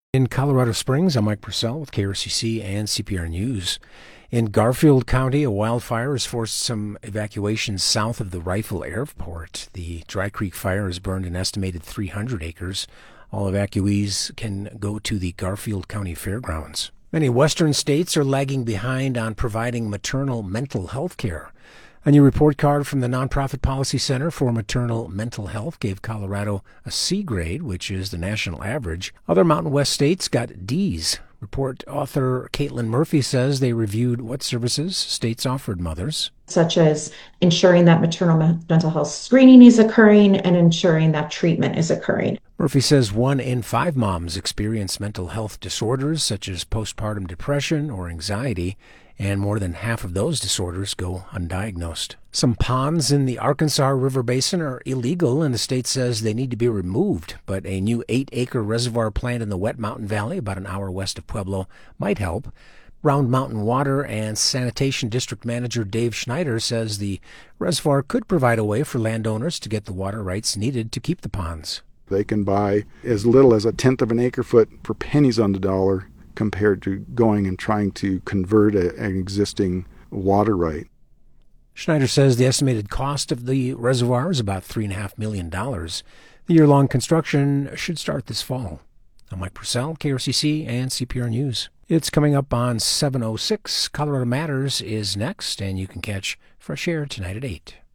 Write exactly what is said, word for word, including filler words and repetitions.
In Colorado Springs, I'm Mike Purcell with K R C C and C P R News. In Garfield County, a wildfire has forced some evacuations south of the Rifle Airport. The Dry Creek Fire has burned an estimated three hundred acres. All evacuees can go to the Garfield County Fairgrounds. Many western states are lagging behind on providing maternal mental health care. A new report card from the Nonprofit Policy Center for Maternal Mental Health gave Colorado a C grade, which is the national average. Other Mountain West states got Ds. Report author Caitlin Murphy says they reviewed what services states offered mothers, such as ensuring that maternal mental health screening is occurring and ensuring that treatment is occurring. Murphy says one in five moms experience mental health disorders such as postpartum depression or anxiety, and more than half of those disorders go undiagnosed. Some ponds in the Arkansas River Basin are illegal, and the state says they need to be removed, but a new eight-acre reservoir plant in the Wet Mountain Valley, about an hour west of Pueblo, might help. Round Mountain Water and Sanitation District Manager Dave Schneider says the reservoir could provide a way for landowners to get the water rights needed to keep the ponds. They can buy as little as a tenth of an acre foot for pennies on the dollar compared to going and trying to convert a, an existing water right. Schneider says the estimated cost of the reservoir is about three point five million dollars. The year-long construction should start this fall. I'm Mike Purcell, K R C C and C P R News. It's coming up on seven oh six. Colorado Matters is next, and you can catch Fresh Air tonight at eight.